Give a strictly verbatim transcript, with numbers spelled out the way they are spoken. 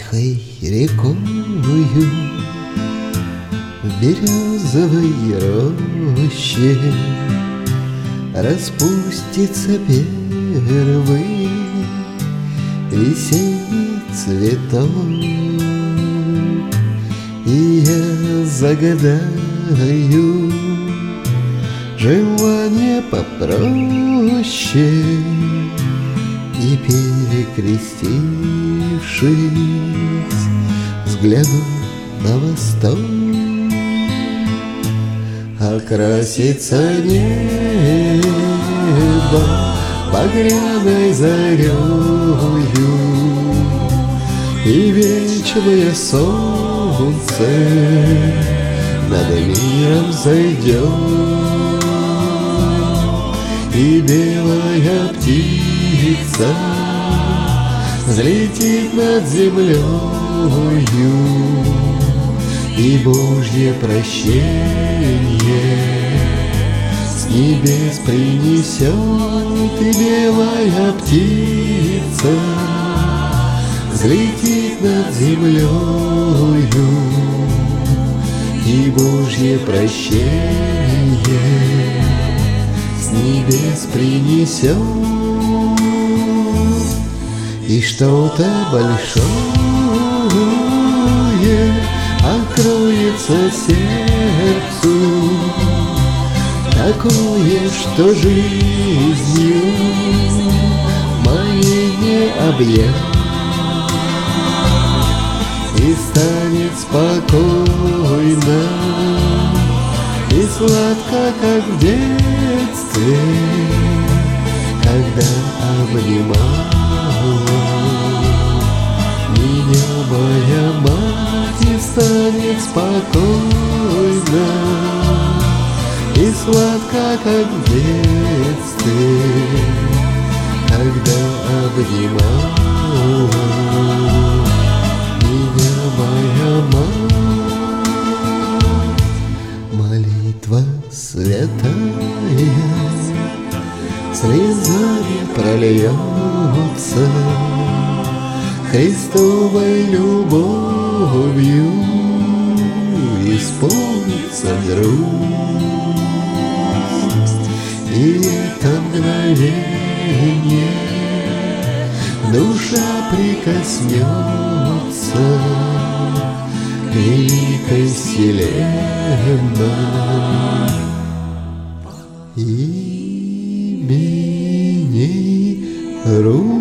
Тихой рекою в березовой роще распустится первый весенний цветок, и я загадаю желание попроще, и, перекрестившись, взгляну на восток. Окрасится небо багряной зарею, и вечное солнце над миром зайдет, и белая птица взлетит над землею, и Божье прощение с небес принесет, и белая птица взлетит над землею, и Божье прощение с небес принесет, и что-то большое откроется сердцу, такое, что жизнью моей не объять, и станет спокойно и сладко, как в детстве, когда обнимала меня моя мать, и станет спокойно и сладко, как в детстве, когда обнимала меня моя мать. Молитва святая слезами прольется, Христовой любовью исполнится грусть, и это мгновение душа прикоснется к великой вселенной. Имени Русь.